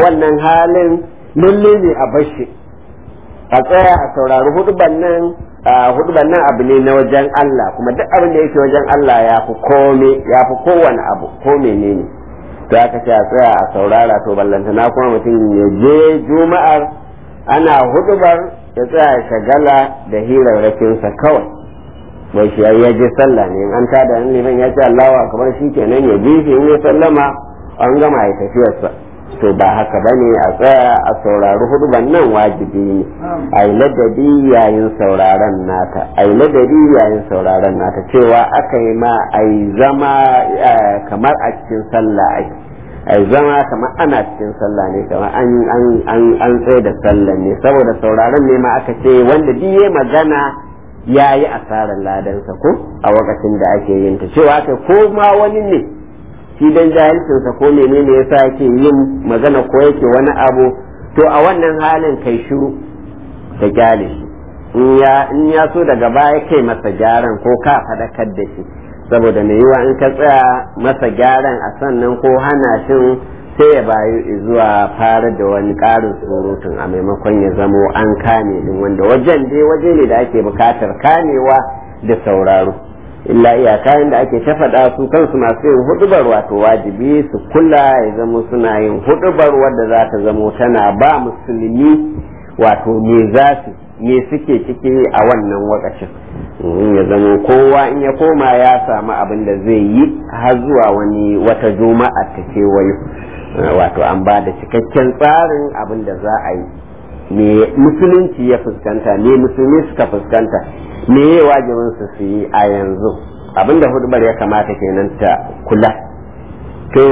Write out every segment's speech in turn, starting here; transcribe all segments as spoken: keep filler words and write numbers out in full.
wannan halin lalle ne a bashi a tsaya a saurari huduban nan huduban nan abu ne na wajen Allah kuma duk abin da yake wajen Allah ya fi kome ya fi kowane abu ko menene to aka ce a tsaya a saurara to ballantana kuma mutum ya je juma'ar ana hudubar ya tsaya shagala da hirarrakinsa kawai bai shi ya je sallah ne an tada an liman ya ce Allahu akbar shi kenan ya bi shi in ya sallama an gama ya tafiyarsa to ba haka bane a tsaya a saurari huduban nan wajibi ne a yi ladabi yayin sauraron nata a yi ladabi yayin sauraron nata cewa aka yi ma a yi zama kamar a cikin sallah ake a yi zama kamar ana cikin sallah ne kamar an tsaye da sallah ne saboda sauraron ne ma aka ce wanda duk ya magana ya yi asarar ladansa ko a lokacin da ake yin ta cewa aka ko ma wani ne shi dan jahilcinsa ko menene yasa yake yin magana ko yake wani abu to a wannan halin kai shiru da gyale shi in ya in ya so daga baya kai masa gyaran ko ka fadakar da shi saboda mai yiwa in ka tsaya masa gyaran a sannan ko hana shin sai ya bayu zuwa fara da wani ƙarin surutun a maimakon ya zamo an kame din wanda wajen dai waje ne da ake bukatar kamewa da sauraro illa iyaka da ake ta faɗa su kansu masu yin hudubar wato wajibi su kula ya zamo suna yin hudubar wadda za ta zamo tana ba musulmi wato me za su me suke ciki a wannan wakacin ya zamo kowa in ya koma ya samu abin da zai yi har zuwa wani wata juma'a ta kewayo wato an ba da cikakken tsarin abin da za a yi me musulunci ya fuskanta me musulmi suka fuskanta me ya wajibin su su yi a yanzu abinda hudubar ya kamata kenan ta kula to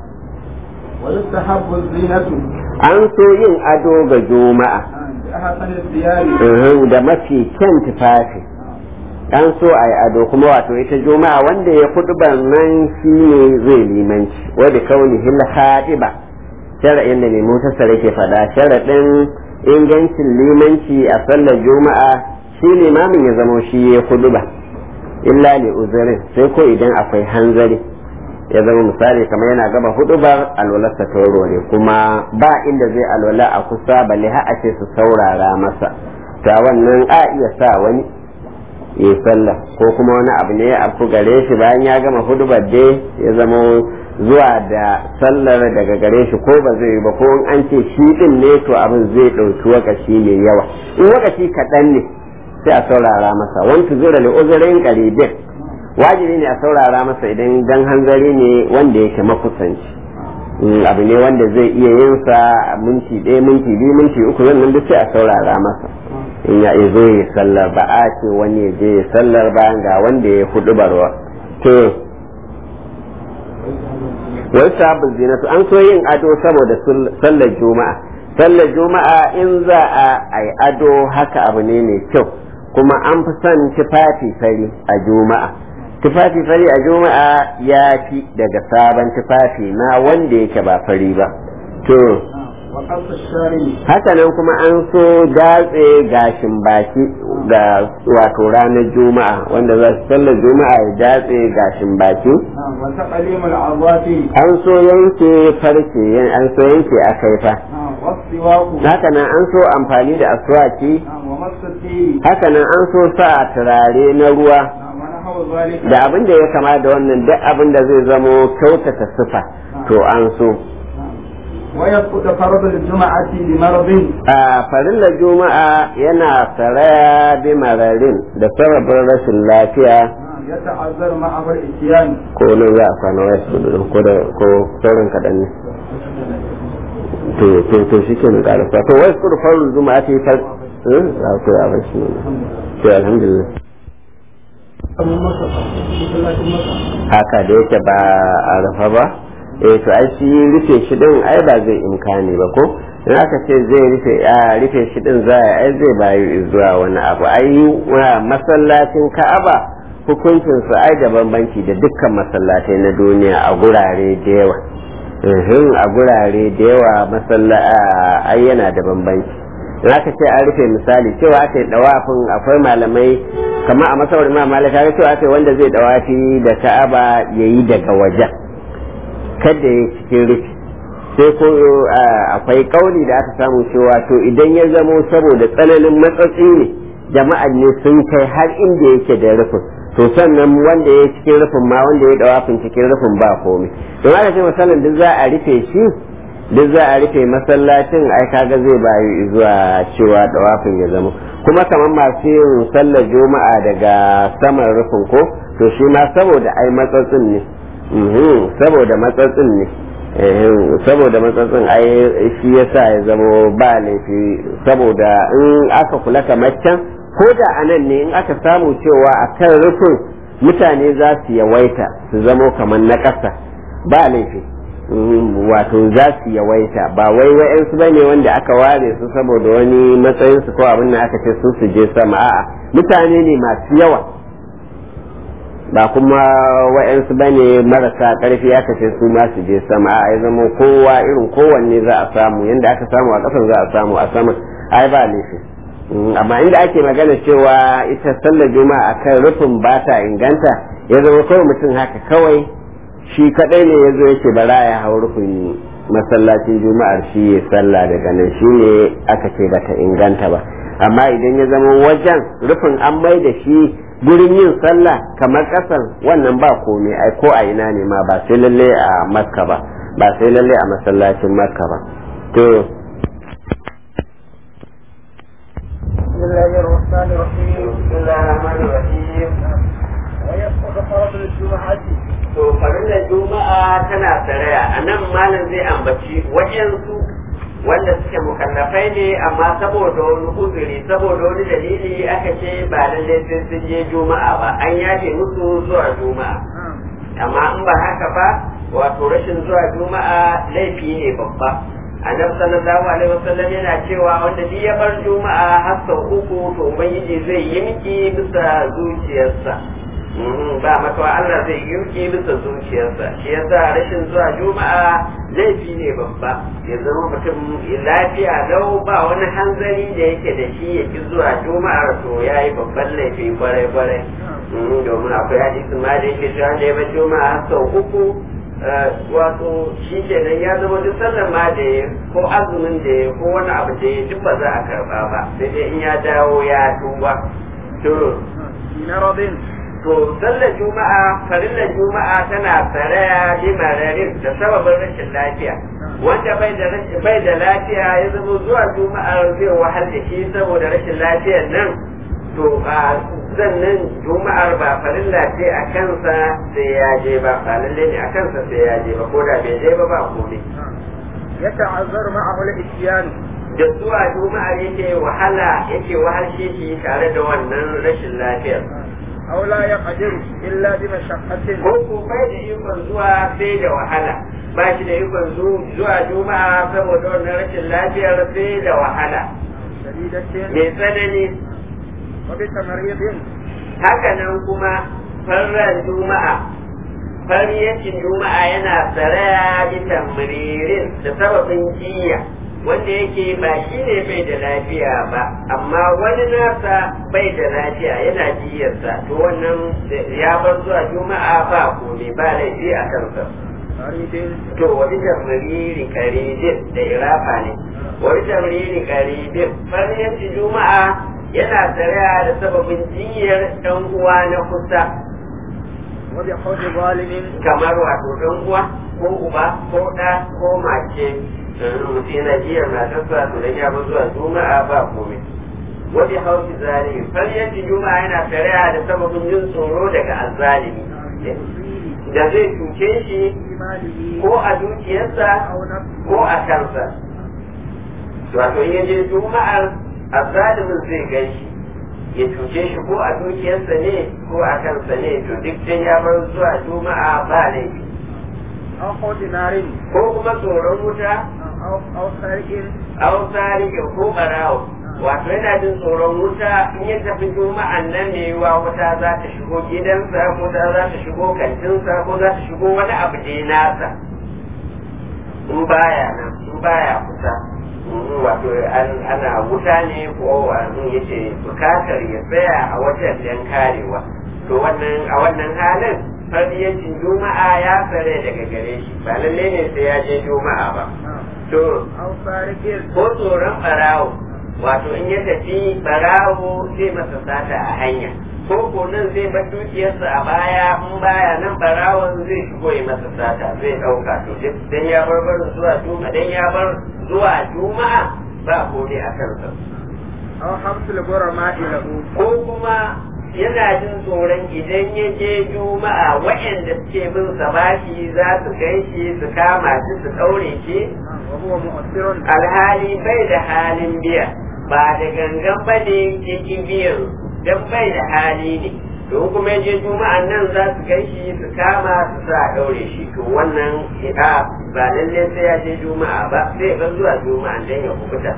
an so yin ado ga juma'a da mafi kyan tufafi an so a yi ado kuma wato ita juma'a wanda ya hudubar nan shi ne zai limanci wadda kauni hil haɗiba shara'in da mai mutasar ke faɗa sharaɗin ingancin limanci a sallar juma'a shi limamin ya zamo shi ya kudu ba illa li uzurin sai ko idan akwai hanzari ya zama misali kamar yana gaba hudubar alwalarsa tauro ne kuma ba inda zai alwala a kusa balle har a ce su saurara masa ta wannan a iya sa wani ya sallah ko kuma wani abu ne ya afku gare shi bayan ya gama hudubar dai ya zama zuwa da sallar daga gare shi ko ba zai yi ba ko an ce shi din ne to abin zai ɗauki wakaci mai yawa in wakaci kaɗan ne sai a saurara masa wani zura da uzurin karibin wajibi ne a saurara masa idan dan hanzari ne wanda yake makusanci abu ne wanda zai iya yin sa minti ɗaya minti biyu minti uku wannan duk sai a saurara masa in ya zo ya sallar ba a ce wani ya je ya sallar bayan ga wanda ya hudu barwa to wai sabon zinatu an so yin ado saboda sallar juma'a sallar juma'a in za a yi ado haka abu ne mai kyau kuma an fi son tufafi fari a juma'a tufafi fari a juma'a ya fi daga sabon tufafi na wanda yake ba fari ba to haka nan kuma an so datse gashin baki ga wato ranar juma'a wanda za su sallar juma'a ya datse gashin baki an so yanke farce an so yanke a kaifa haka nan an so amfani da aswaki haka nan an so sa turare na ruwa da abin da ya kama da wannan duk abin da zai zamo kyautata sifa to an so ويسقط فرض الجمعة بمرض فرض الجمعة ينا سرايا بمرض ده سبب رسل اللافية يتعذر معه الاتيان كونو يا كانوا يسقط كو كو سورن كدن to to to shike ne karasa to wai kudu farul juma'ati fa eh za ku ya bashi ne to alhamdulillah haka da yake ba a rafa ba eh to ai shi rufe shi din ai ba zai imkani ba ko in aka ce zai rufe a rufe shi din za ai zai bayu zuwa wani abu ai masallacin Ka'aba hukuncin sa ai da bambanci da dukkan masallatai na duniya a gurare da yawa eh a gurare da yawa masallaci ai yana da bambanci in aka ce an rufe misali cewa aka yi dawafin akwai malamai kamar a masaurin ma malaka cewa aka wanda zai dawafi da Ka'aba yayi daga wajen kada ya cikin rufi sai ko akwai kauli da aka samu cewa to idan ya zamo saboda tsananin matsatsi ne jama'ar ne sun kai har inda yake da rufin to sannan wanda ya cikin rufin ma wanda ya dawafin cikin rufin ba komai don haka ce misalin duk za a rufe shi duk za a rufe masallacin ai kaga zai bayu zuwa cewa dawafin ya zama kuma kamar masu yin sallar juma'a daga saman rufin ko to shi ma saboda ai matsatsin ne saboda matsatsin ne saboda matsatsin ai shi yasa ya zama ba laifi saboda in aka kula kamar can ko da anan ne in aka samu cewa a kan rufin mutane za su yawaita su zamo kamar na ƙasa ba laifi wato za su yawaita ba wai wa'yansu ba ne wanda aka ware su saboda wani matsayin su ko abin da aka ce su su je sama a'a mutane ne masu yawa ba kuma wa'yansu ba ne marasa ƙarfi aka ce su ma su je sama a'a ya zama kowa irin kowanne za a samu yadda aka samu a ƙasar za a samu a sama ai ba laifi amma inda ake magana cewa ita sallar juma'a akan rufin ba ta inganta ya zama kawai mutum haka kawai shi kadai ne ya zo yake bara ya hau rufin masallacin juma'ar shi ya sallah daga nan shi ne aka ce bata inganta ba amma idan ya zama wajen rufin an mai da shi gurin yin sallah kamar kasar wannan ba komai ai ko a ina ne ma ba sai lalle a makka ba ba sai lalle a masallacin makka ba to بسم الله الرحمن الرحيم بسم الله الرحمن الرحيم ويسقط فرض الجمعة to farillar juma'a tana saraya a nan malam zai ambaci wajensu wanda suke mukallafai ne amma saboda wani uzuri saboda wani dalili aka ce ba lallai sai sun je juma'a ba an yafe musu zuwa juma'a amma in ba haka ba wato rashin zuwa juma'a laifi ne babba annabi sallallahu alaihi wasallam yana cewa wanda duk ya bar juma'a har sau uku to ubangiji zai yimki bisa zuciyarsa ba makawa Allah zai yimki bisa zuciyarsa shi yasa rashin zuwa juma'a laifi ne babba ya zama mutum lafiya lau ba wani hanzari da yake da shi ya ki zuwa juma'ar to yayi babban laifi kwarai kwarai domin akwai hadisi ma da yake cewa da ya bar juma'a sau uku wato shi kenan ya zama duk sallar ma da ya ko azumin da ya ko wani abu da ya duk ba za a karba ba sai dai in ya dawo ya tuba to to sallar juma'a farillar juma'a tana saraya limararin da sababin rashin lafiya wanda bai da bai da lafiya ya zama zuwa juma'ar zai wahal da shi saboda rashin lafiyar nan to a sannan juma'ar ba farilla ce a kansa sai ya je ba ba lalle ne a kansa sai ya je ba ko da bai je ba ba komai ya ta'azzar ma'ahu al-isyan da zuwa juma'a yake wahala yake wahalshe shi tare da wannan rashin lafiyar aw la yaqdiru illa bi mashaqqatin ko ko bai da ikon zuwa sai da wahala ba shi da ikon zuwa juma'a saboda wannan rashin lafiyar sai da wahala mai tsanani haka nan kuma farran juma'a fariyacin juma'a yana saraya bi tamririn da sababin jiya wanda yake ba shi ne bai da lafiya ba amma wani nasa bai da lafiya yana jiyarsa to wannan ya bar zuwa juma'a ba komai ba laifi a kansa to wani tamriri karidin da irafa ne wani tamriri karidin fariyacin juma'a yana tsariya da sababin jiyar ɗan uwa na kusa kamar wato ɗan uwa ko uba ko ɗa ko mace mutum yana jiyar matarsa to da ya zuwa juma'a ba komai wani hauki zalimi faryanci juma'a yana tsariya da sababin jin tsoro daga azzalimi da zai cuce shi ko a dukiyarsa ko a kansa wato in yaje juma'ar azzalimin zai gan shi ya cuce shi ko a dukiyarsa ne ko a kansa ne to duk dan ya bar zuwa juma'a ba laifi ko kuma tsoron wuta au sarikin ko barawo wato yana jin tsoron wuta in ya tafi juma'an nan ne wa wuta za ta shigo gidansa ko ta za ta shigo kantinsa ko za ta shigo wani abu da nasa in baya nan in baya kusa wato ana wuta ne ko wani yace bukatar ya tsaya a wajen dan karewa to wannan a wannan halin fardiyancin juma'a ya tsare daga gare shi ba lalle ne sai ya je juma'a ba to أو سارق ko tsoron barawo wato in ya tafi barawo zai masa sata a hanya ko ko nan zai bar dukiyarsa a baya in baya nan barawon zai shigo ya masa sata zai ɗauka to dan ya bar barin zuwa juma'a dan ya bar zuwa juma'a ba komai a kansa أو حبس الغرماء له ko kuma yana jin tsoron idan ya je juma'a waɗanda suke bin sa bashi za su kai shi su kama shi su ɗaure shi وهو مؤثر alhali bai da halin biya ba da gangan ba ne yake biyan dan bai da hali ne don kuma ya je juma'an nan za su kai shi su kama su sa ɗaure shi to wannan ita ba lalle sai ya je juma'a ba sai ban zuwa juma'an dan ya kubuta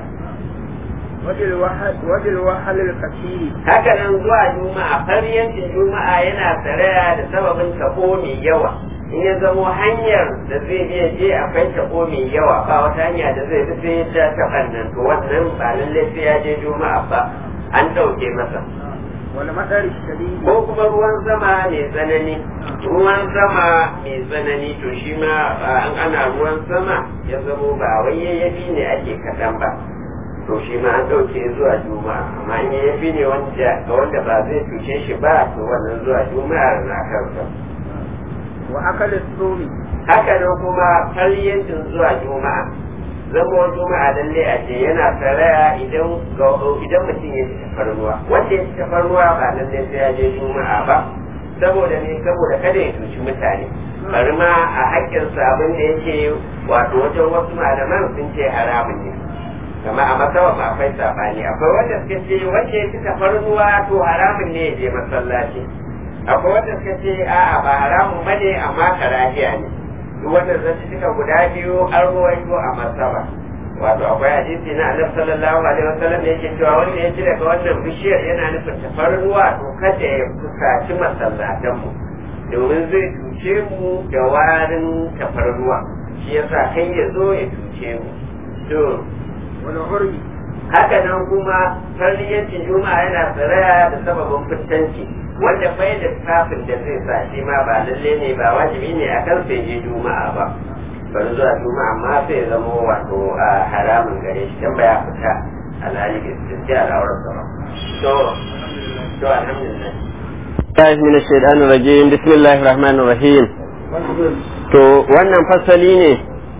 wajen wahalar kashi haka nan zuwa juma'a faryancin juma'a yana tsaraya da sababin tabo mai yawa in ya zamo hanyar da zai iya je akwai tabo mai yawa ba wata hanya da zai fi sai ta taɓan nan to wannan ba lallai sai ya je juma'a ba an ɗauke masa wani matsari shadidi ko kuma ruwan sama mai tsanani ruwan sama mai tsanani to shi ma an ana ruwan sama ya zamo ba wai yayyafi ne ake kaɗan ba to shi ma an ɗauke zuwa juma'a amma in yayyafi ne wanda ga wanda ba zai cuce shi ba to wannan zuwa juma'a na kansa wa akalin sumi haka nan kuma faryancin zuwa juma'a zama juma'a lalle a ce yana saraya idan idan mutum ya ci tafarnuwa wanda ya ci tafarnuwa ba lalle sai ya je juma'a ba saboda ne saboda kada ya cuci mutane bari ma a haƙƙinsa abin da yake wato wajen wasu malaman sun ce haramun ne kama a masawa ma akwai sabani akwai wanda suka ce wanda ya ci tafarnuwa to haramun ne ya je masallaci akwai wanda suka ce a'a ba haramun bane amma karahiya ne duk wannan zai cika guda biyu an ruwaito a masaba wato akwai hadisi na annabi sallallahu alaihi wasallam yake cewa wanda ya ci daga wannan bishiyar yana nufin tafarnuwa to kada ya fusaci masallatan mu domin zai cuce mu da warin tafarnuwa shi yasa kai ya zo ya cuce mu to wani hurri haka nan kuma farliyancin juma'a yana tsiraya da sababin fitanci wanda bai da kafin da zai sa shi ma ba lalle ne ba wajibi ne a kan sai je juma'a ba bari zuwa juma'a ma sai zama wato a haramun gare shi dan baya fita alhali gaskiya al'aurar sa ba to to alhamdulillah Allah min ash-shaytanir rajim bismillahir rahmanir rahim to wannan fasali ne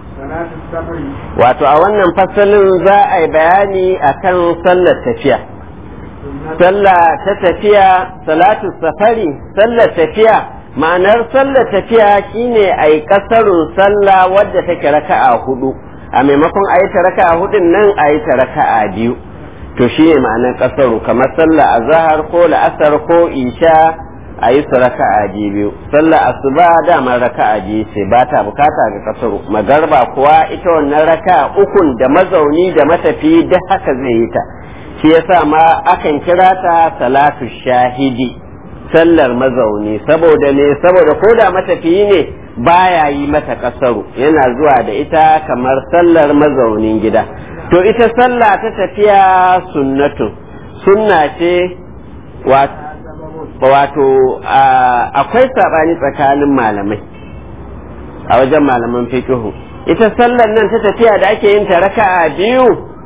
wato a wannan fasalin za a yi bayani akan sallar tafiya sallah ta tafiya salatu safari sallar tafiya ma'anar sallar tafiya shine ai kasarun sallah wadda take raka'a hudu a maimakon ayi ta raka'a hudun nan ayi ta raka'a biyu to shine ma'anar kasaru kamar sallar azhar ko la'asar ko isha ayi su raka'a biyu sallar asuba dama raka'a biyu ce ba ta bukata ga kasaru magarba kuwa ita wannan raka'a ukun da mazauni da matafi duk haka zai yi ta shi yasa ma akan kira ta salatu shahidi sallar mazauni saboda ne saboda koda matafiyi ne baya yi mata kasaru yana zuwa da ita kamar sallar mazaunin gida to ita sallah ta tafiya sunnatu sunna ce wato akwai sabani tsakanin malamai a wajen malaman fiqh ita sallar nan ta tafiya da ake yin ta raka'a biyu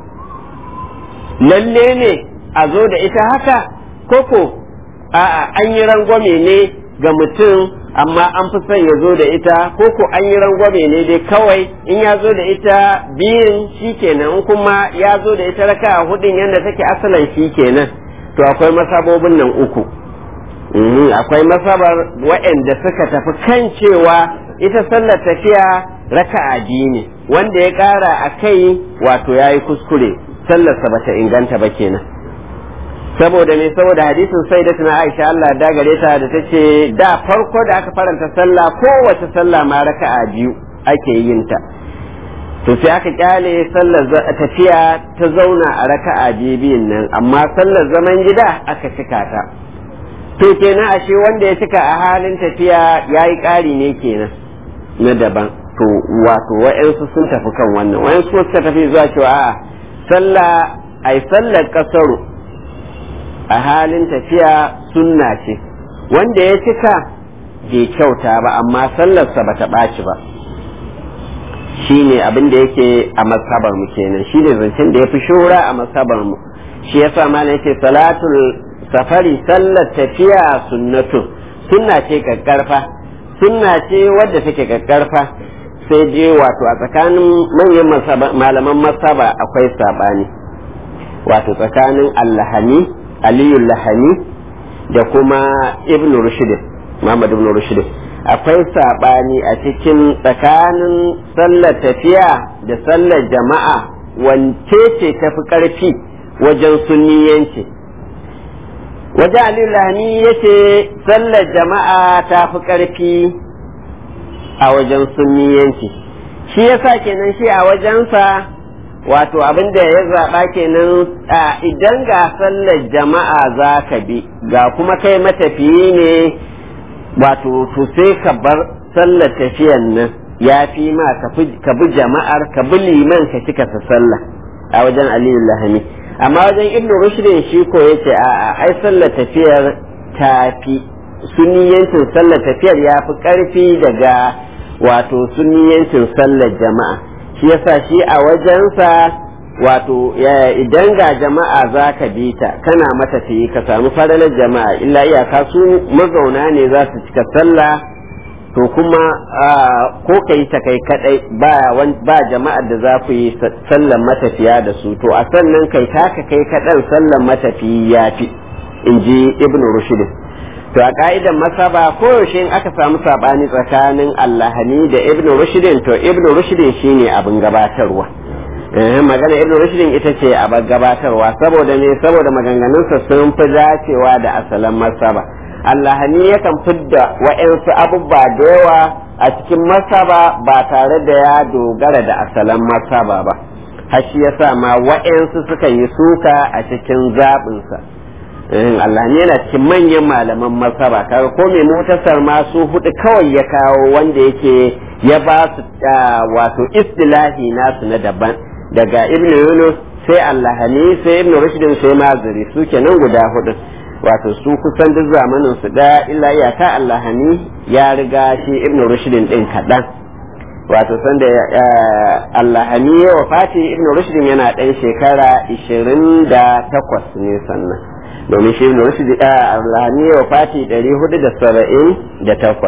lalle ne a zo da ita haka koko a'a an yi rangwame ne ga mutum amma an fi son ya zo da ita koko an yi rangwame ne dai kawai in ya zo da ita biyun shi kenan kuma ya zo da ita raka a hudun yadda take asalan shi kenan to akwai masabobin nan uku akwai masabar waɗanda suka tafi kan cewa ita sallar tafiya raka'a biyu ne wanda ya ƙara a kai wato ya yi kuskure sallarsa bata inganta ba kenan saboda ne saboda hadisin sai da tuna Aisha Allah da gare ta da tace da farko da aka faranta sallah kowace sallah ma raka'a biyu ake yin ta to sai aka kyale sallar tafiya ta zauna a raka'a biyun nan amma sallar zaman gida aka cika ta to kenan ashe wanda ya cika a halin tafiya yayi ƙari ne kenan na daban to wato wa'ansu sun tafi kan wannan wa'ansu suka tafi zuwa cewa a'a sallah ai sallar kasaru a halin tafiya sunna ce wanda ya cika bai kyauta ba amma sallarsa ba ta ɓaci ba shine abin da yake a masabar mu kenan shine zancen da yafi shura a masabar mu shi yasa ma yake salatul safari sallar tafiya sunnatu sunna ce kakkarfa sunna ce wadda take kakkarfa sai je wato a tsakanin manyan malaman masaba akwai sabani wato tsakanin allahani aliyu lahani da kuma ibn rushd muhammad ibn rushd akwai sabani a cikin tsakanin sallar tafiya da sallar jama'a wance ce tafi karfi wajen sunniyanci wajen aliyu lahani yace sallar jama'a tafi karfi a wajen sunniyanci shi yasa kenan shi a wajensa wato abin da ya zaɓa kenan idan ga sallar jama'a za ka bi ga kuma kai matafiyi ne wato to sai ka bar sallar tafiyan nan ya fi ma ka bi jama'ar ka bi liman ka cika sa sallah a wajen aliyu lahami amma wajen ibn rushdin shi ko yace a'a ai sallar tafiyar ta fi sunniyancin sallar tafiyar ya fi ƙarfi daga wato sunniyancin sallar jama'a shi yasa shi a wajensa wato idan ga jama'a za ka bi ta kana matafiyi ka samu fadalar jama'a illa iyaka su mazauna ne za su cika sallah to kuma ko ka yi ta kai kadai ba jama'ar da za ku yi sallan matafiya da su to a sannan kai taka kai kadan sallan matafiyi ya fi in ji ibn rushd to a ka'idan masaba koyaushe in aka samu sabani tsakanin allahani da ibn rushdin to ibn rushdin shine abin gabatarwa eh magana ibn rushdin ita ce abin gabatarwa saboda ne saboda maganganunsa sun fi dacewa da asalan masaba allahani yakan fidda wa'ansu abubuwa da yawa a cikin masaba ba tare da ya dogara da asalan masaba ba har shi yasa ma wa'ansu sukan yi suka a cikin zaɓinsa Allah ne yana cikin manyan malaman masaba kaga ko mai mutasar ma su hudu kawai ya kawo wanda yake ya ba su wato istilahi nasu na daban daga ibn yunus sai allahani sai ibn rushdin sai mazuri su kenan guda hudu wato su kusan duk zamanin su da illa iyaka allahani ya riga shi ibn rushdin din kadan wato sanda allahani ya wafati ibn rushdin yana dan shekara ishirin da takwas ne sannan domin shi ibn rushd a Allahani wa fati ɗari hudu da saba'in da takwas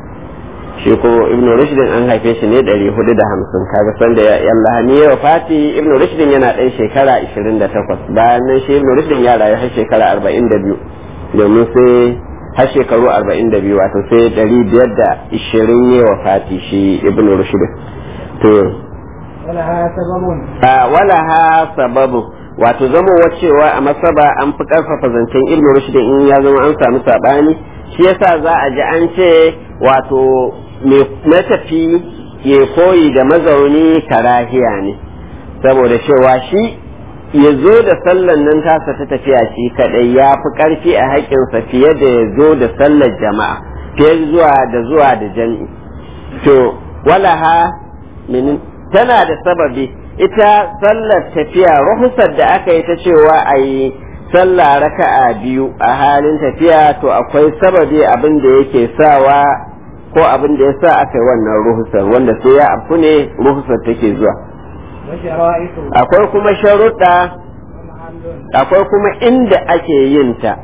shi ko ibn rushd an haife shi ne ɗari hudu da hamsin kaga san da Allahani wa fati ibn rushd yana ɗan shekara ishirin da takwas bayan nan shi ibn rushd ya rayu har shekara arba'in da biyu domin sai har shekaru arba'in da biyu wato sai ɗari biyar da ishirin ne wa fati shi ibn rushd to wala ha sababun wala ha sababun wato zama wacewa a masaba an fi karfafa zancen ibn rushd in ya zama an samu sabani shi yasa za a ji an ce wato me matafi ya koyi da mazauni karahiya ne saboda cewa shi ya zo da sallan nan tasa ta tafiya shi kadai ya fi karfi a haƙƙinsa fiye da ya zo da sallar jama'a fiye zuwa da zuwa da jami'i to walaha min tana da sababi ita sallar tafiya ruhsar da aka yi ta cewa a yi sallah raka'a biyu a halin tafiya to akwai sababi abin da yake sawa ko abin da ya sa aka yi wannan ruhsar wanda sai ya afu ne ruhsar take zuwa akwai kuma sharuɗa akwai kuma inda ake yin ta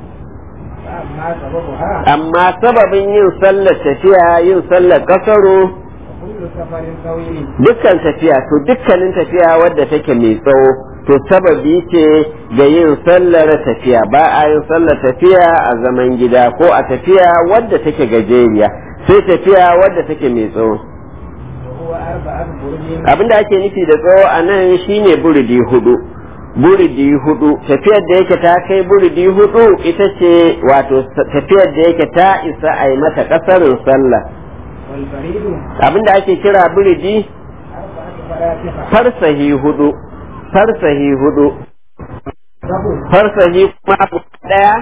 amma sababin yin sallar tafiya yin sallar kasaro dukkan tafiya to dukkanin tafiya wadda take mai tsawo to sababi ce ga yin sallar tafiya ba a yin sallar tafiya a zaman gida ko a tafiya wadda take gajeriya sai tafiya wadda take mai tsawo abinda ake nufi da tsawo a nan shine buridi hudu buridi hudu tafiyar da yake ta kai buridi hudu ita ce wato tafiyar da yake ta isa a yi mata kasarin sallah abinda ake kira buridi farsahi hudu farsahi hudu farsahi kuma daya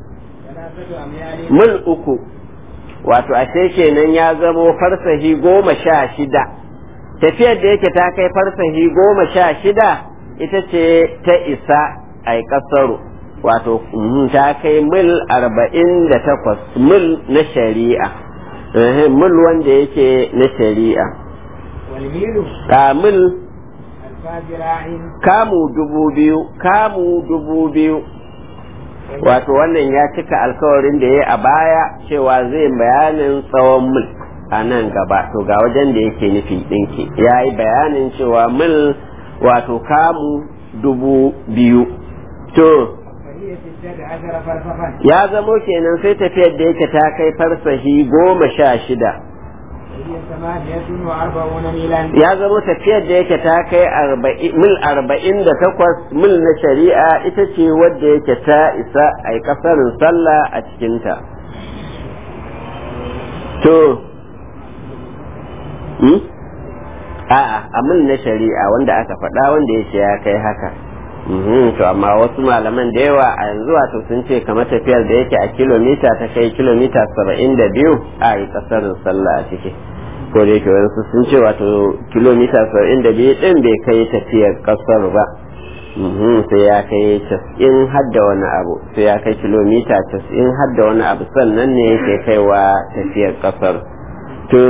mil uku wato ashe kenan ya zamo farsahi goma sha shida tafiyar da yake ta kai farsahi goma sha shida ita ce ta isa a kasaru wato ta kai mil arba'in da takwas mil na shari'a mil wanda yake na shari'a والميل kamil الفاجراء kamu dubu biyu kamu dubu biyu wato wannan ya cika alkawarin da ya a baya cewa zai bayanin tsawon mil a nan gaba to ga wajen da yake nufi ɗinki ya yi bayanin cewa mil wato kamu dubu biyu to فهي ستة عشر فرسخا ya zamo kenan sai tafiyar da yake ta kai farsahi goma sha shida وهي ثمانية وأربعون ميلا ya zamo tafiyar da yake ta kai arba'in- mil arba'in da takwas mil na shari'a ita ce wadda yake ta isa a yi kasarin sallah a cikinta to hmm? a'a a mil na shari'a wanda aka faɗa wanda yake ya kai haka Mhm, to amma wasu malaman da yawa a yanzu wato sun ce kamar tafiyar da yake a kilomita ta kai kilomita saba'in da biyu a yi kasarin sallah a ciki ko da yake wasu sun ce wato kilomita saba'in da biyu din bai kai tafiyar kasar ba Mhm, sai ya kai casa'in har da wani abu sai ya kai kilomita casa'in har da wani abu sannan ne yake kaiwa tafiyar kasar to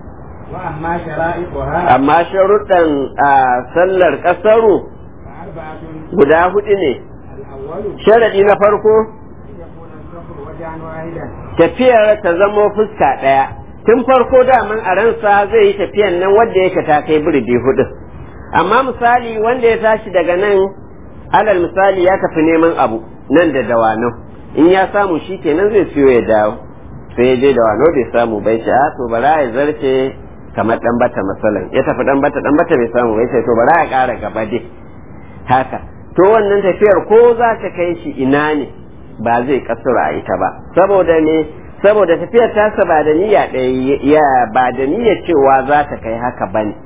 وأما شرائطها amma sharuɗan a sallar kasaru فأربعة guda hudu ne الأول sharadi na farko أن يكون السفر وجها واحدا tafiyar ta zamo fuska ɗaya tun farko daman a ransa zai yi tafiyan nan wanda yake ta kai birdi hudu amma misali wanda ya tashi daga nan alal misali ya tafi neman abu nan da dawano in ya samu shi kenan zai siyo ya dawo sai ya je dawano bai samu bai ce a to bara ya zarce kamar dan bata masalan ya tafi dan bata dan bata bai samu bai ce to bara ya ƙara gaba dai haka to wannan tafiyar ko za ta kai shi ina ne ba zai kasura a ita ba saboda ne saboda tafiyar tasa ba da niyya ɗaya ya ba da niyyar cewa za ta kai haka ba ne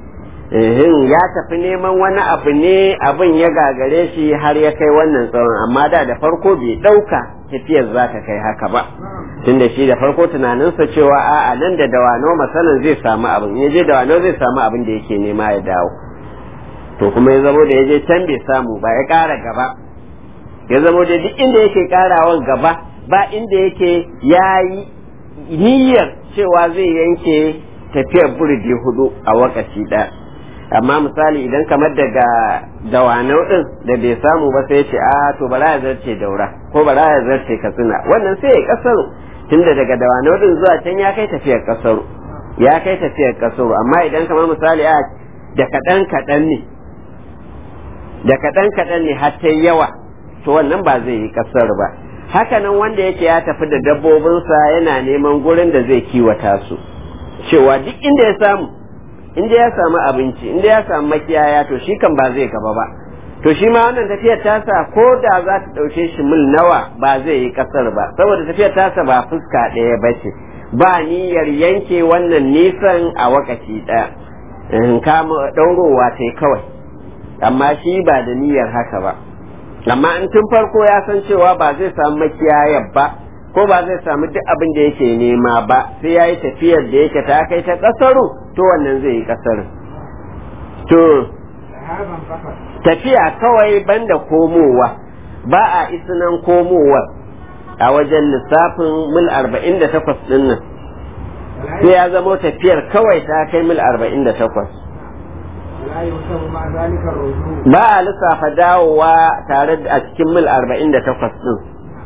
ya tafi neman wani abu ne abin ya gagare shi har ya kai wannan tsawon amma da da farko bai ɗauka tafiyar za ta kai haka ba tunda shi da farko tunaninsa cewa a'a nan da dawano masalan zai samu abin ya je dawano zai samu abin da yake nema ya dawo to kuma ya zamo da ya je can bai samu ba ya ƙara gaba ya zamo da duk inda yake ƙarawan gaba ba inda yake ya yi niyyar cewa zai yanke tafiyar burdi hudu a wakaci ɗaya amma misali idan kamar daga dawanau ɗin da bai samu ba sai ce a to bara ya zarce daura ko bara ya zarce katsina wannan sai ya kasaru tunda daga dawanau ɗin zuwa can ya kai tafiyar kasaru ya kai tafiyar kasaru amma idan kamar misali a da kaɗan kaɗan ne da kaɗan kaɗan ne har ta yawa to wannan ba zai yi kasar ba hakanan wanda yake ya tafi da dabbobinsa yana neman gurin da zai kiwata su cewa duk inda ya samu inda ya samu abinci inda ya samu makiyaya to shi kan ba zai gaba ba to shi ma wannan tafiyar tasa ko da za ta ɗauke shi mil nawa ba zai yi kasar ba saboda tafiyar tasa ba fuska ɗaya ba ce ba niyyar yanke wannan nisan a wakaci ɗaya in kama ɗaurowa ta kawai amma shi ba da niyyar haka ba amma in tun farko ya san cewa ba zai samu makiyayar ba ko ba zai samu duk abin da yake nema ba sai ya yi tafiyar da yake ta kai ta kasaru to wannan zai yi kasaru to tafiya kawai banda komowa ba a isinan komowa a wajen lissafin mil arba'in da takwas din nan sai ya zamo tafiyar kawai ta kai mil arba'in da takwas ba a lissafa dawowa tare da a cikin mil arba'in da takwas din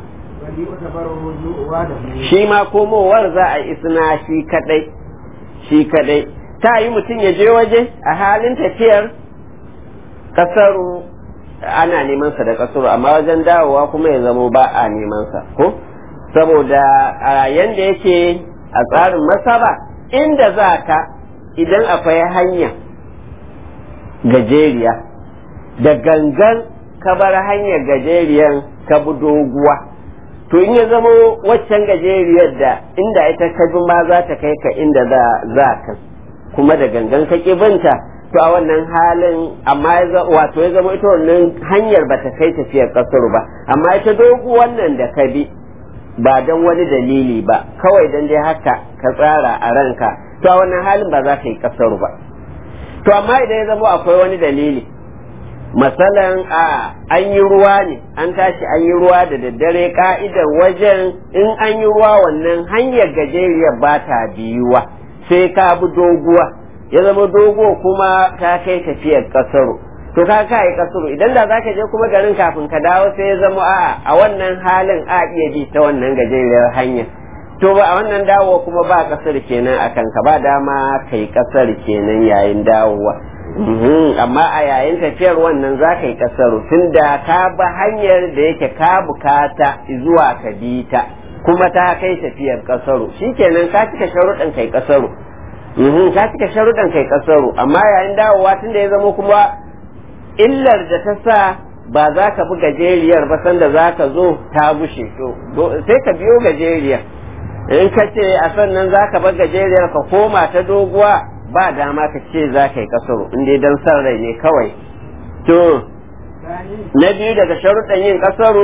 shi ma komowar za a isna shi kadai shi kadai ta yi mutum ya je waje a halin tafiyar kasaru ana neman sa da kasaru amma wajen dawowa kuma ya zamo ba a neman sa ko saboda a yanda yake a tsarin masaba inda za ka idan akwai hanya gajeriya da gangan ka bar hanyar gajeriyar ka bi doguwa to in ya zama waccan gajeriyar da inda ita ka bi ma za ta kai ka inda za ka kuma da gangan ka binta to a wannan halin amma wato ya zama ita wannan hanyar ba ta kai tafiyar kasar ba amma ita doguwan nan da ka bi ba don wani dalili ba kawai don dai haka ka tsara a ranka to a wannan halin ba za ka yi kasar ba to amma idan ya zama akwai wani dalili masalan a an yi ruwa ne an tashi an yi ruwa da daddare ka'idar wajen in an yi ruwa wannan hanyar gajeriyar ba ta biyuwa sai ka bi doguwa ya zama dogo kuma ta kai tafiyar kasaru to ka ka yi kasaru idan da zaka je kuma garin kafin ka dawo sai ya zama a a wannan halin a iya bi ta wannan gajeriyar hanya to ba a wannan dawowa kuma ba kasar kenan akan ka ba dama kai kasar kenan yayin dawowa amma a yayin tafiyar wannan za ka yi kasaru tunda ka ba hanyar da yake ka bukata zuwa ka bi ta kuma ta kai tafiyar kasaru shikenan ka cika sharuɗan kai kasaru ka cika sharuɗan kai kasaru amma yayin dawowa tunda ya zama kuma illar da ta sa ba za ka bi gajeriyar ba sanda za ka zo ta bushe to sai ka biyo gajeriyar in ka ce a sannan za ka bar gajeriyar ka koma ta doguwa ba dama ka ce za ka yi kasaro in dai don san rai ne kawai to na biyu daga sharuɗan yin kasaro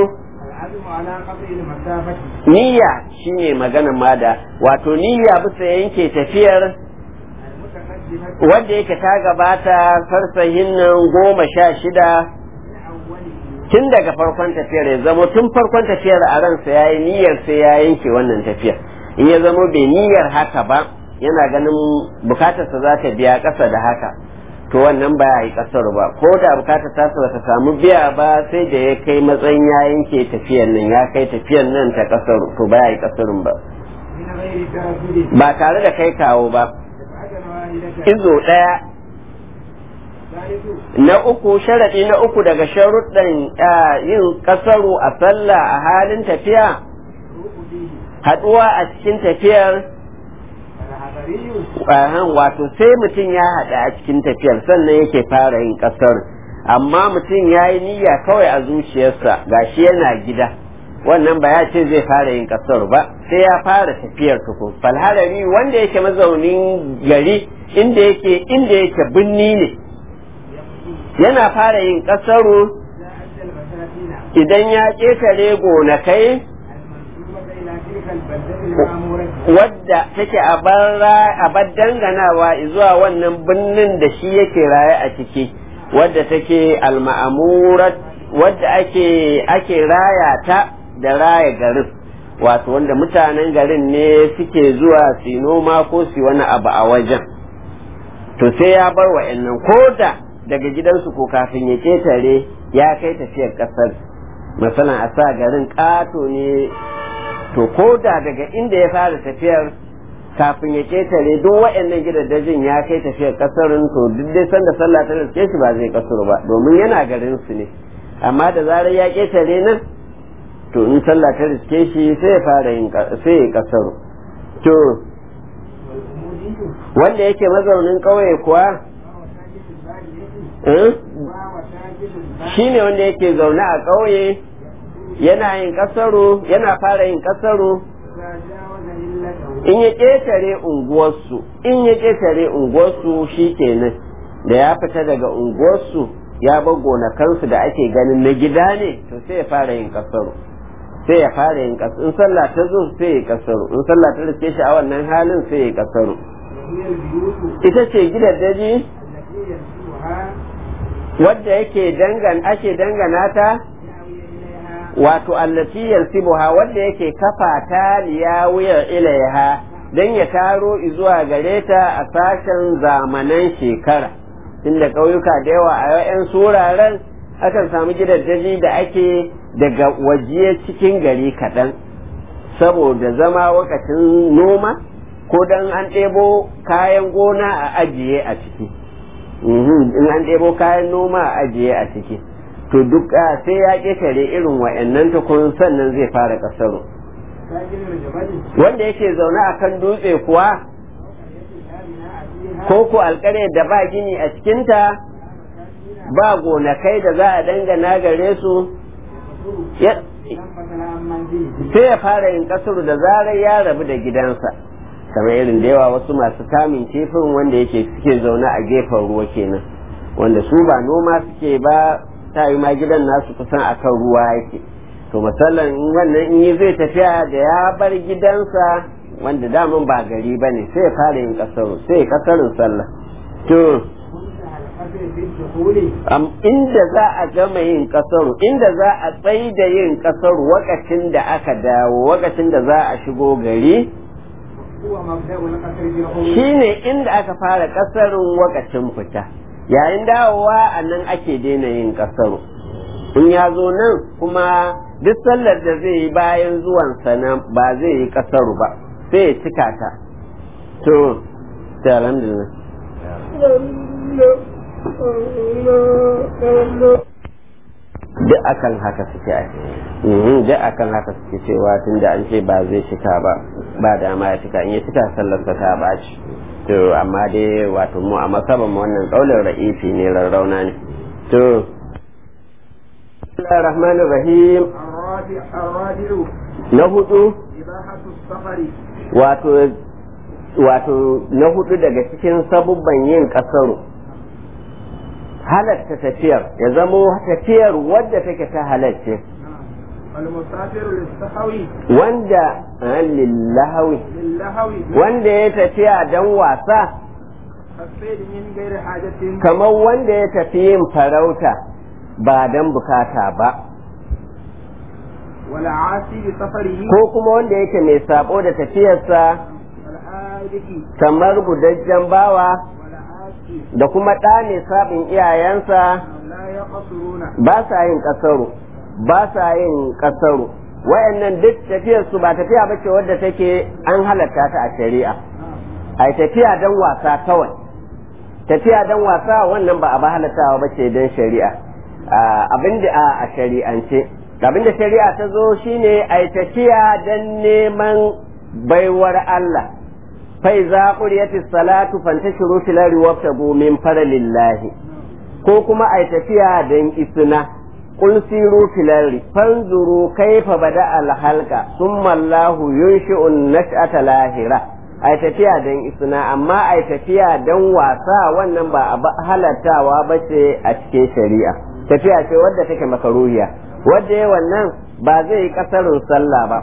niyya shine magana mada wato niyya bisa yanke tafiyar wanda yake ta gabata farsahin nan goma sha shida tun daga farkon tafiyar ya zama tun farkon tafiyar a ransa ya yi niyyar sai ya yanke wannan tafiyar in ya zama bai niyyar haka ba yana ganin bukatarsa za ta biya ƙasa da haka to wannan ba ya yi ƙasar ba ko da bukatar ta ba ta samu biya ba sai da ya kai matsayin ya yanke tafiyar nan ya kai tafiyar nan ta ƙasar to ba ya yi ƙasarun ba ba tare da kai kawo ba izo ɗaya na uku sharaɗi na uku daga sharuɗan yin ƙasaru a sallah a halin tafiya haɗuwa a cikin tafiyar wato sai mutum ya haɗa a cikin tafiyar sannan yake fara yin ƙasar amma mutum ya yi niyya kawai a zuciyarsa gashi yana gida wannan ba ya ce zai fara yin ƙasar ba sai ya fara tafiyar tukun falharari wanda yake mazaunin gari inda yake inda yake binni ne yana fara yin ƙasaru idan ya ƙetare gonakai wadda take a bar danganawa zuwa wannan birnin da shi yake raye a ciki wadda take alma'amurat wadda ake ake raya ta da raya garin wato wanda mutanen garin ne suke zuwa su noma ko su wani abu a wajen to sai ya bar wa'annan ko da daga gidansu ko kafin ya ketare ya kai tafiyar kasar masalan a sa garin ƙato ne to ko da daga inda ya fara tafiyar kafin ya ketare duk waɗannan gidajen ya kai tafiyar kasarin to duk dai sanda sallah ta riske shi ba zai kasuru ba domin yana garin su ne amma da zarar ya ketare nan to in sallah ta riske shi sai ya fara yin sai ya kasaru to wanda yake mazaunin ƙauye kuwa shine wanda yake zaune a ƙauye yana yin kasaru yana fara yin kasaru in ya ƙetare unguwarsu in ya ƙetare unguwarsu shi kenan da ya fita daga unguwarsu ya bar gonakansu da ake ganin na gida ne to sai ya fara yin kasaru sai ya fara yin kasaru in sallah ta zo sai ya kasaru in sallah ta riske shi a wannan halin sai ya kasaru ita ce gidaddaji wadda yake dangan ake dangana ta wato allati yansibuha wanda yake kafa ta liyawiyar ilaiha dan ya taro zuwa gare ta a sashen zamanan shekara inda ƙauyuka da yawa a yayan suraren akan samu gidaddaji da ake daga waje cikin gari kaɗan saboda zama wakacin noma ko dan an ɗebo kayan gona a ajiye a ciki in an ɗebo kayan noma a ajiye a ciki to duk sai ya ƙetare irin wa'annan tukun sannan zai fara ƙasaro wanda yake zaune a kan dutse kuwa ko ku alƙaryar da ba gini a cikinta ba gonakai da za a dangana gare su sai ya fara yin ƙasaro da zarar ya rabu da gidansa kamar irin da yawa wasu masu kamun kifin wanda yake suke zaune a gefen ruwa kenan wanda su ba noma suke ba ta yi ma gidan nasu kusan akan ruwa yake to misalan wannan in yi zai tafiya da ya bar gidansa wanda daman ba gari ba ne sai ya fara yin kasaru sai ya kasarin sallah to inda za a gama yin kasaru inda za a tsayi da yin kasaru wakacin da aka dawo wakacin da za a shigo gari هو مبدأ القصر في العمر shine inda aka fara kasarin wakacin fita yayin dawowa a nan ake daina yin kasaru in ya zo nan kuma duk sallar da zai yi bayan zuwan nan ba zai yi kasaru ba sai ya cika ta to ta alhamdulillah duk akan haka suke a duk akan haka suke cewa tun da an ce ba zai cika ba ba dama ya cika in ya cika sallar sa ta baci to amma dai wato mu a masaban mu wannan kaulin ra'ifi ne rarrauna ne to Bismillahir Rahmanir Rahim الرابع الرابع na hudu إباحة السفر wato wato na hudu daga cikin sabubban yin kasaru halatta tafiyar ya zamo tafiyar wadda take ta halarce المسافر للسهوي wanda lillahawi للهوي wanda ya tafiya don wasa الصيد من غير حاجة kamar wanda ya tafi yin farauta ba don bukata ba ولا عاصي بسفره ko kuma wanda yake mai sabo da tafiyarsa والآلك kamar gudajjen bawa ولا عاصي da kuma ɗa mai sabin iyayensa لا يقصرون ba sa yin kasaru ba sa yin kasaru wayannan duk tafiyarsu ba tafiya bace wadda take an halatta ta a shari'a ai tafiya don wasa kawai tafiya don wasa wannan ba a ba halattawa bace don shari'a abinda a shari'ance abinda shari'a ta zo shine ai tafiya don neman baiwar Allah fai za quriyatis salatu fantashiru fil ardi wabtagu min faralillahi ko kuma ai tafiya don isna qul siru fil ardi fanzuru kayfa bada al halqa thumma Allahu yunshi'u an-nash'ata lahira ai tafiya don isna amma ai tafiya don wasa wannan ba a halattawa bace a cikin shari'a tafiya ce wadda take makaruhiya wadda ya wannan ba zai yi kasarun sallah ba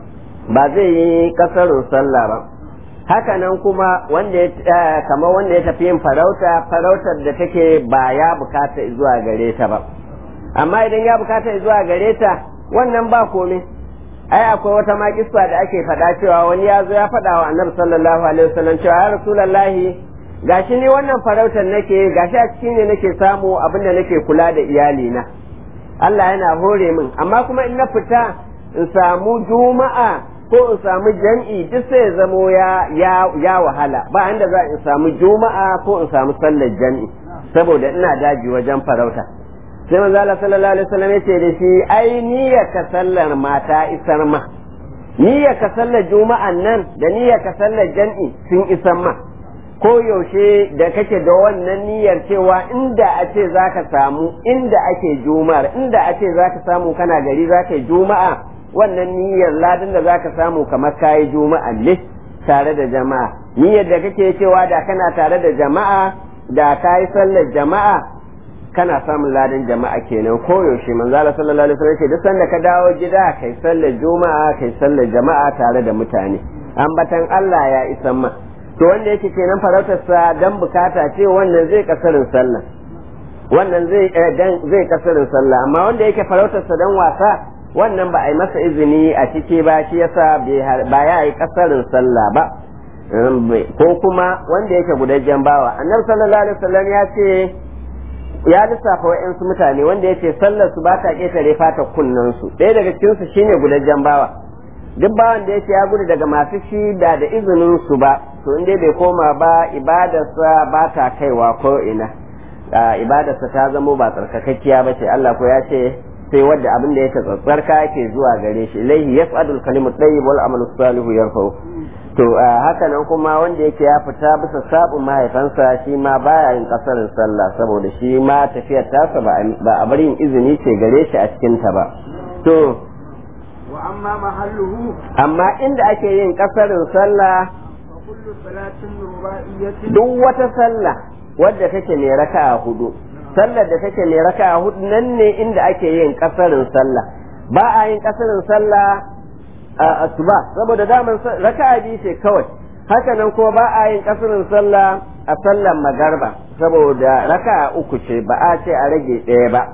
ba zai yi kasarun sallah ba haka nan kuma wanda ya kamar wanda ya tafi yin farauta farautar da take ba ya bukata zuwa gare ta ba amma idan ya bukata zuwa gare ta wannan ba komai ai akwai wata ma kissa da ake faɗa cewa wani ya zo ya faɗa wa annabi sallallahu alaihi wasallam cewa ya rasulullahi gashi ni wannan farautar nake gashi a cikin ne nake samu abinda nake kula da iyalina Allah yana hore min amma kuma in na fita in samu juma'a ko in samu jam'i duk sai ya zamo ya ya ya wahala ba inda za in samu juma'a ko in samu sallar jam'i saboda ina daji wajen farauta sai manzo Allah sallallahu alaihi wasallam ya ce da shi ai niyyar ka sallar mata isar ma niyyar ka sallar juma'an nan da niyyar ka sallar jam'i sun isar ma ko yaushe da kake da wannan niyyar cewa inda a ce za ka samu inda ake juma'ar inda a ce za ka samu kana gari za ka yi juma'a wannan niyyar ladin da za ka samu kamar ka yi juma'a ne tare da jama'a niyyar da kake cewa da kana tare da jama'a da ka yi sallar jama'a kana samun ladan jama'a kenan ko yaushe manzo Allah sallallahu alaihi wasallam ce duk sanda ka dawo gida kai sallar juma'a kai sallar jama'a tare da mutane ambatan Allah ya isan ma to wanda yake kenan farautarsa dan bukata ce wannan zai kasarin sallah wannan zai zai kasarin sallah amma wanda yake farautarsa dan wasa wannan ba a yi masa izini a ciki ba shi yasa ba ya yi kasarin sallah ba ko kuma wanda yake gudajjen bawa annabi sallallahu alaihi wasallam ya ce ya lissafa wa'yansu mutane wanda yake sallar su ba ta ketare fata kunnen su ɗaya daga cikin su shine gudajjen bawa duk bawan da yake ya gudu daga masu shi da da izinin su ba to inda bai koma ba ibadarsa ba ta kaiwa ko ina ibadarsa ta zamo ba tsarkakakkiya ba ce Allah ko ya ce sai wadda abin da yake tsarka yake zuwa gare shi ilaihi yas'adul kalimu tayyib wal amalu salihu yarfa'u to haka nan kuma wanda yake ya fita bisa sabon mahaifansa shi ma baya yin kasarin sallah saboda shi ma tafiyar tasa ba a bar yin izini ce gare shi a cikin ta ba to wa amma mahalluhu amma inda ake yin kasarin sallah fa kullu salatin ruba'iyyatin duk wata sallah wadda take ne raka'a hudu sallar da take ne raka'a hudu nan ne inda ake yin kasarin sallah ba a yin kasarin sallah a asuba saboda daman raka'a biyu ce kawai haka nan kuma ba a yin kasarin sallah a sallar magarba saboda raka'a uku ce ba a ce a rage ɗaya ba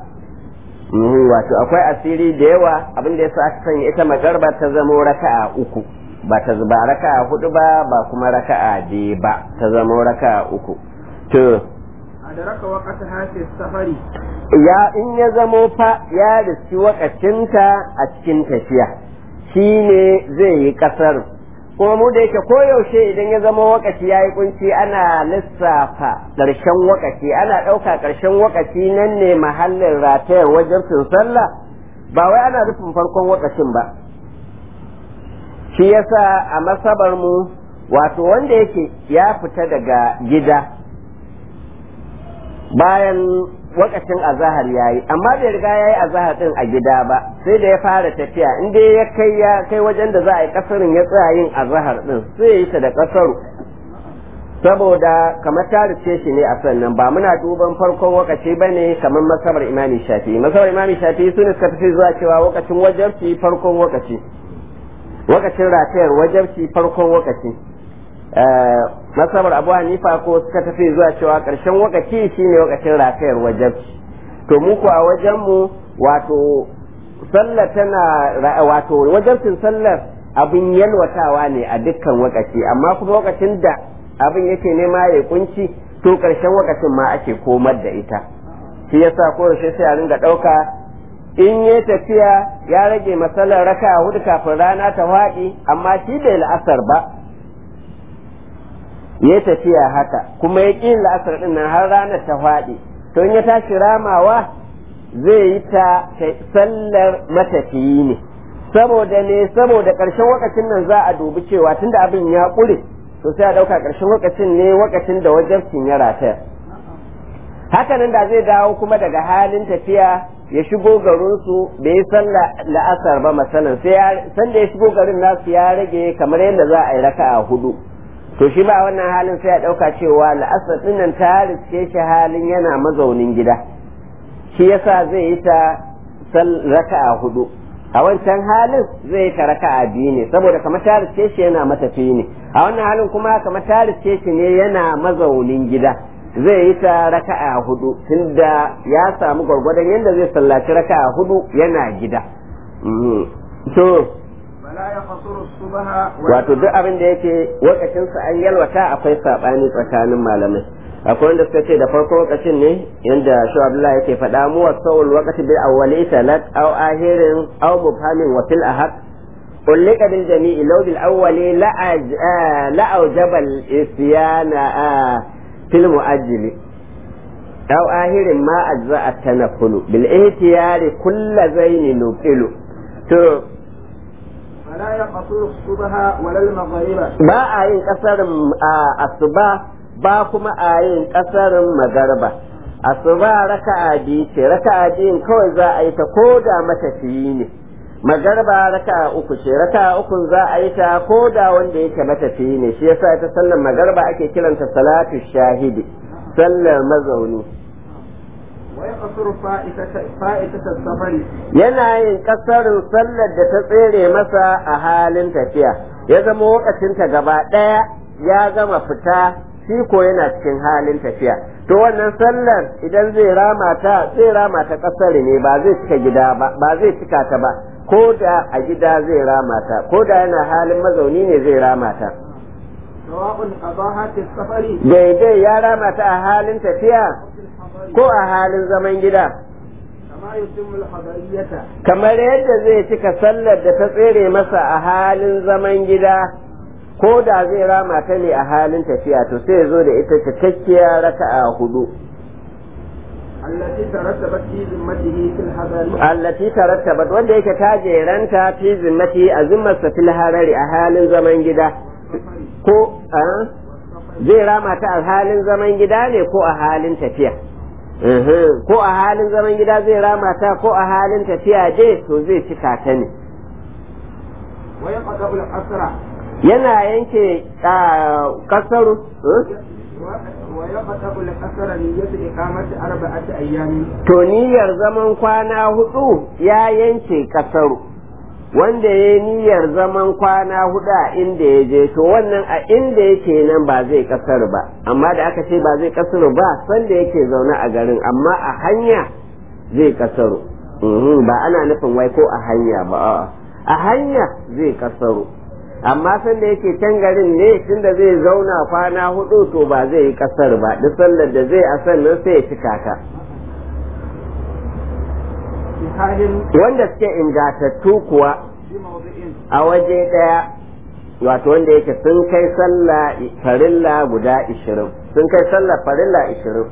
wato akwai asiri da yawa abin da yasa aka sanya ita magarba ta zamo raka'a uku ba ta zuba raka'a hudu ba ba kuma raka'a biyu ba ta zama raka'a uku to adraka waqtaha fi safari ya in ya zamo fa ya riski wakacinta a cikin tafiya shine zai yi kasar kuma mu da yake koyaushe idan ya zama wakaci ya yi kunci ana lissafa ƙarshen wakaci ana ɗauka ƙarshen wakaci nan ne mahallin ratayar wajen sallah ba wai ana nufin farkon wakacin ba shi yasa a masabar mu wato wanda yake ya fita daga gida bayan wakacin azahar yayi amma bai riga yayi azahar din a gida ba sai da ya fara tafiya in dai ya kai ya kai wajen da za a yi kasarin ya tsaya yin azahar din sai ya yi ta da kasaru saboda kamar ta rice shi ne a sannan ba muna duban farkon wakaci bane kamar masabar imami shafi'i masabar imami shafi'i sune suka tafi zuwa cewa wakacin wajabci farkon wakaci wakacin ratayar wajabci farkon wakaci masabar abu hanifa ko suka tafi zuwa cewa ƙarshen wakaci shine wakacin ratayar wajabci to mu ko a wajen mu wato sallar tana wato wajabcin sallar abin yalwatawa ne a dukkan wakaci amma kuma wakacin da abin yake nema ya kunci to ƙarshen wakacin ma ake komar da ita shi yasa ko yaushe sai a ringa ɗauka in ya tafiya ya rage masalar raka hudu kafin rana ta faɗi amma shi bai la'asar ba ya tafiya haka kuma ya ƙin la'asar ɗin nan har ranar ta faɗi to in ya tashi ramawa zai yi ta sallar matafiyi ne saboda ne saboda ƙarshen wakacin nan za a dubi cewa tunda abin ya ƙure to sai a ɗauka ƙarshen wakacin ne wakacin da wajabcin ya rataya hakanan da zai dawo kuma daga halin tafiya ya shigo garinsu bai yi sallah la'asar ba masalan sai sanda ya shigo garin nasu ya rage kamar yadda za a yi raka'a hudu to shi ba wannan halin sai a ɗauka cewa la'asar dinnan ta riske shi halin yana mazaunin gida shi yasa zai yi ta raka'a hudu a wancan halin zai yi ta raka'a biyu ne saboda kamar ta riske shi yana matafi ne a wannan halin kuma kamar ta riske shi ne yana mazaunin gida zai yi ta raka'a hudu tunda ya samu gwargwadon yadda zai sallaci raka'a hudu yana gida to wato duk abin da yake wakacin sa an yalwata akwai sabani tsakanin malamai akwai wanda suka ce da farko wakacin ne yanda shi Abdullahi yake faɗa mu wasawul waqti bil awwali salat aw ahirin aw mubhamin wa fil ahad ulika bil jami'i law bil awwali la la awjaba al isyana fil mu'ajjili aw ahirin ma ajza at-tanaffulu bil ihtiyari kullu zaini nuqilu to fala yaqsuru as-subha wala al-maghriba ba a yin kasarin asuba ba kuma a yin kasarin magarba asuba raka'a biyu ce raka'a biyun kawai za a yi ta koda matafiyi ne magarba raka'a uku ce raka'a uku za a yi ta koda wanda yake matafiyi ne shi yasa ta sallar magarba ake kiranta salatu shahidi sallar mazauni yana yin kasarin sallar da ta tsere masa a halin tafiya ya zama wakacinta gaba ɗaya ya gama fita shi ko yana cikin halin tafiya to wannan sallar idan zai rama ta zai rama ta kasar ne ba zai cika gida ba ba zai cika ta ba ko da a gida zai rama ta ko da yana halin mazauni ne zai rama ta daidai ya rama ta a halin tafiya ko a halin zaman gida kamar yadda zai cika sallar da ta tsere masa a halin zaman gida ko da zai rama ta ne a halin tafiya to sai ya zo da ita cikakkiya raka'a hudu allati tarattabat fi zimmatihi fil hadari allati tarattabat wanda yake ta jeranta fi zimmati a zimmarsa fil hadari a halin zaman gida ko zai rama ta a halin zaman gida ne ko a halin tafiya ko a halin zaman gida zai rama ta ko a halin tafiya dai to zai cika ta ne wa yaqadu al-asra yana yanke kasaru wa yaqadu al-asra niyyatu iqamati arba'ati ayyam to niyyar zaman kwana hudu ya yanke kasaru wanda ya niyyar zaman kwana hudu a inda ya je to wannan a inda yake nan ba zai kasar ba amma da aka ce ba zai kasaru ba sanda yake zaune a garin amma a hanya zai kasaru ba ana nufin wai ko a hanya ba a hanya zai kasaru amma san da yake can garin ne tunda zai zauna kwana hudu to ba zai yi kasar ba duk sallar da zai a sannan sai ya cika ta wanda suke ingatattu kuwa a waje daya wato wanda yake sun kai sallah farilla guda ishirin sun kai sallah farilla ishirin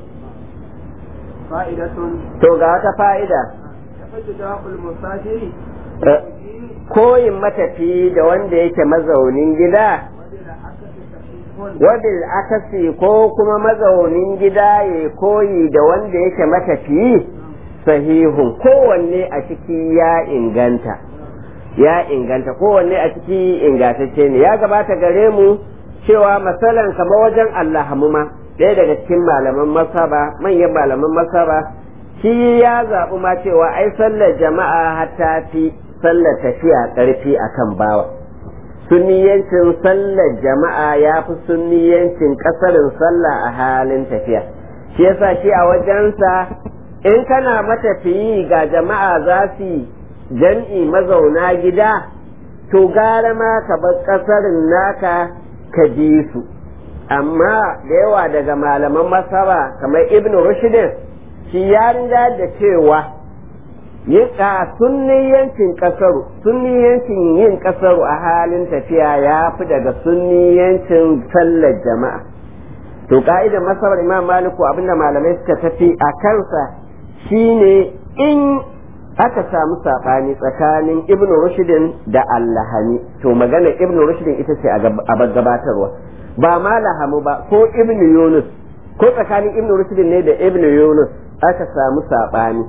to ga wata fa'ida koyin matafi da wanda yake mazaunin gida wadda akasi ko kuma mazaunin gida ya koyi da wanda yake matafi sahihun kowanne a ciki ya inganta ya inganta kowanne a ciki ingantacce ne ya gabata gare mu cewa masalan kama wajen Allah hamuma ɗaya daga cikin malaman masaba manyan malaman masaba shi ya zaɓi ma cewa ai sallar jama'a hatta fi sallar tafiya ƙarfi akan bawa sunniyancin sallar jama'a ya fi sunniyancin ƙasarin sallah a halin tafiya shi yasa shi a wajensa in kana matafiyi ga jama'a za su jam'i mazauna gida to gara ma ka bar ƙasarin naka ka ji su amma da yawa daga malaman masaba kamar ibn rushdin shi ya rinja da cewa yin a sunniyancin kasaru sunniyancin yin kasaru a halin tafiya ya fi daga sunniyancin sallar jama'a to ka'idar masabar imam maliku abinda malamai suka tafi a kansa shine in aka samu saɓani tsakanin ibn rushdin da allahani to magana ibn rushdin ita ce a gabatarwa ba ma lahamu ba ko ibn yunus ko tsakanin ibn rushdin ne da ibn yunus aka samu saɓani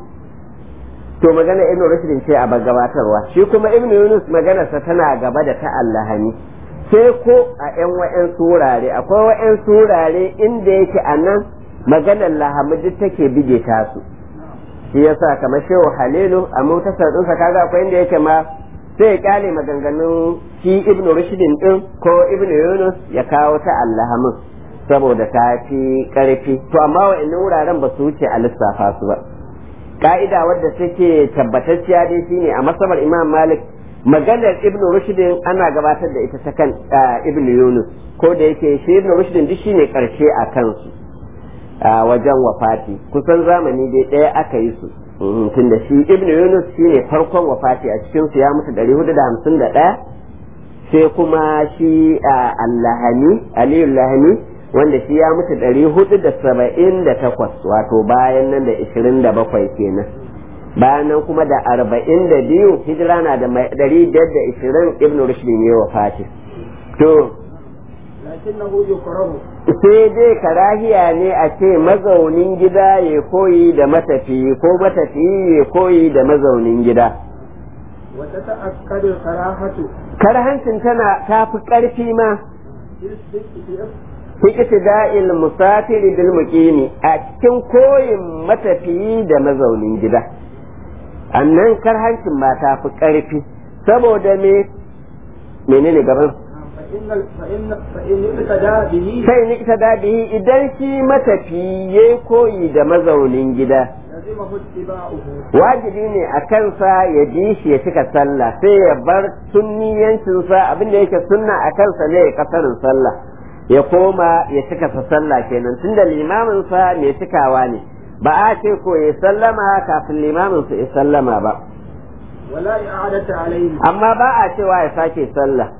to magana ibn rushdin ce a gabatarwa shi kuma ibn yunus maganarsa tana gaba da ta allahani sai ko a yan wa'yan surare akwai wa'yan surare inda yake a nan maganar lahamu duk take bige tasu shi yasa kamar shehu halilu a mutasar ɗinsa kaga akwai inda yake ma sai ya kyale maganganun shi ibn rushdin din ko ibn yunus ya kawo ta allahamin saboda ta fi karfi to amma wa'annan wuraren ba su wuce a lissafa su ba ka'ida wadda take tabbatacciya dai shine a masabar imam malik maganar ibn rushdin ana gabatar da ita ta kan ibn yunus ko da yake shi ibn rushdin duk shine karshe a kansu a wajen wafati kusan zamani dai ɗaya aka yi su tunda shi ibn yunus shine farkon wafati a cikin su ya mutu ɗari hudu da hamsin da ɗaya sai kuma shi allahani aliyu lahani wanda shi ya mutu ɗari hudu da saba'in da takwas wato bayan nan da ishirin da bakwai kenan bayan nan kuma da arba'in da biyu hijira na da ɗari biyar da ishirin ibn rushdin ya wafati to sai dai karahiya ne a ce mazaunin gida ya koyi da matafiyi ko matafiyi ya koyi da mazaunin gida wata ta'akkadul karahatu karhancin tana tafi karfi ma fi ittida'il musafiri bil muqimi a cikin koyin matafiyi da mazaunin gida annan karhancin ma tafi karfi saboda me menene gaban sai ni ta bihi idan shi matafi ya koyi da mazaunin gida wajibi ne a kansa ya ji shi ya cika sallah sai ya bar sunniyancinsa abinda yake sunna a kansa ne ya kasarin sallah ya koma ya cika sallah kenan tunda limaminsa mai cikawa ne ba a ce ko ya sallama kafin limaminsa ya sallama ba amma ba a cewa ya sake sallah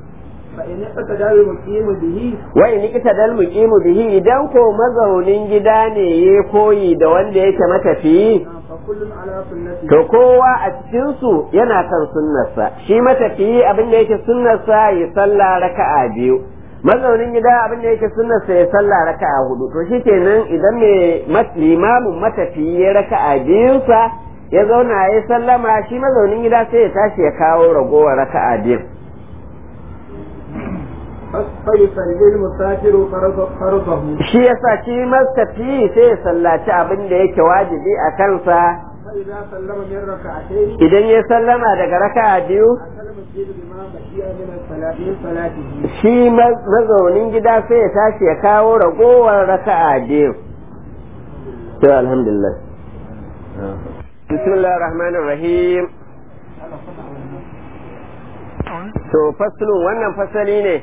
wa in iqtadal muqimu bihi idan ko mazaunin gida ne ya koyi da wanda yake matafiyi to kowa a cikin su yana kan sunnarsa shi matafiyi abin da yake sunnarsa ya salla raka'a biyu mazaunin gida abin da yake sunnarsa ya salla raka'a hudu to shikenan idan mai limamin matafiyi ya raka'a biyunsa ya zauna ya sallama shi mazaunin gida sai ya tashi ya kawo ragowar raka'a biyu shi yasa shi mastafi sai ya sallaci abin da yake wajibi a kansa idan ya sallama daga raka'a biyu shi mazaunin gida sai ya tashi ya kawo ragowar raka'a biyu to alhamdulillah bismillahir rahmanir rahim to faslun wannan fasali ne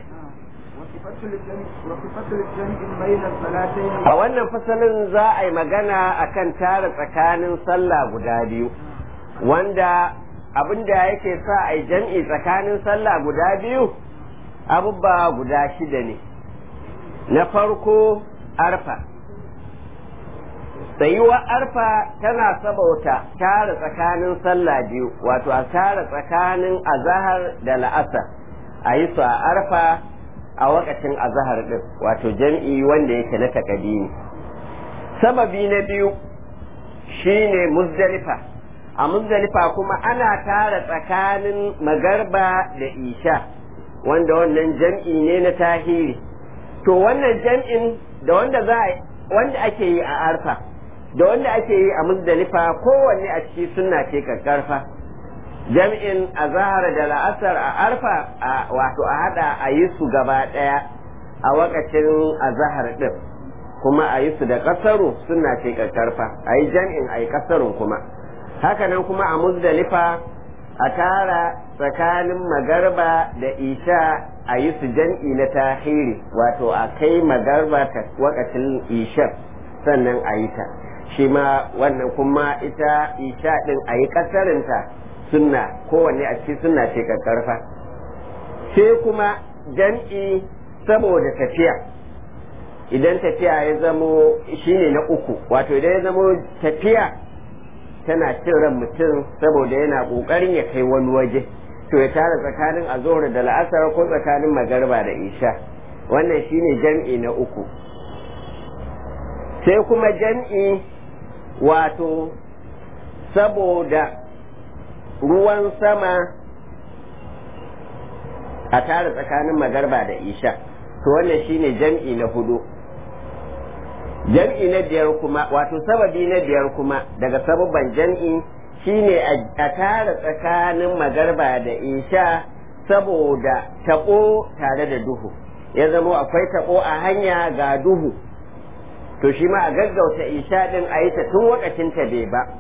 a wannan fasalin za a yi magana akan tara tsakanin sallah guda biyu wanda abinda yake sa a yi jam'i tsakanin sallah guda biyu abubba guda shida ne. Na farko arfa, tsayuwar arfa tana sabauta tara tsakanin sallah biyu wato a tara tsakanin azahar da la'asar a yi su a arfa a wakacin azahar din wato jam'i wanda yake na takadimi. Sababi na biyu shine muzdalifa, a muzdalifa kuma ana tara tsakanin magarba da isha wanda wannan jam'i ne na tahiri. To wannan jam'in da wanda za wanda ake yi a arfa da wanda ake yi a muzdalifa kowanne a ciki sunna ce kakkarfa. Jam'in azhar da la'asar a arfa wato a hada a yi su gaba daya a wakacin azhar din kuma a yi su da kasaru sunna ce kakkarfa, a yi jam'in a yi kasarun kuma hakanan kuma a muzdalifa a tara tsakanin magarba da isha a yi su jam'i na tahiri wato a kai magarba ta wakacin isha sannan a yi ta shi ma wannan kuma ita isha din a yi kasarinta sunna kowanne a cikin sunna ce kakkarfa. Sai kuma jam'i saboda tafiya, idan tafiya ya zamo shine na uku wato idan ya zamo tafiya tana cin ran mutum saboda yana kokarin ya kai wani waje to ya tara tsakanin azhar da la'asar ko tsakanin magarba da isha wannan shine jam'i na uku. Sai kuma jam'i wato saboda ruwan sama a tara tsakanin magarba da isha to wannan shine jam'i na hudu. Jam'i na biyar kuma wato sababi na biyar kuma daga sababban jam'i shine a tara tsakanin magarba da isha saboda taɓo tare da duhu ya zamo akwai taɓo a hanya ga duhu to shi ma a gaggauta isha din a yi ta tun wakacin ta bai ba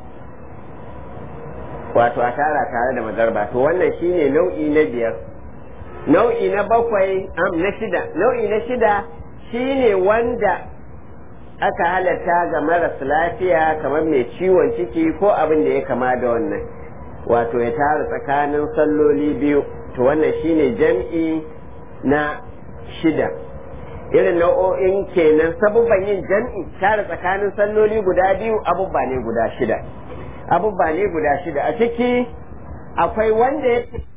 wato a tara tare da magarba to wannan shine nau'i na biyar. Nau'i na bakwai am na shida nau'i na shida shine wanda aka halatta ga maras lafiya kamar mai ciwon ciki ko abin da ya kama da wannan wato ya tara tsakanin salloli biyu to wannan shine jam'i na shida. Irin nau'o'in kenan sabubban yin jam'i tara tsakanin salloli guda biyu abubba ne guda shida abubba ne guda shida a ciki akwai wanda ya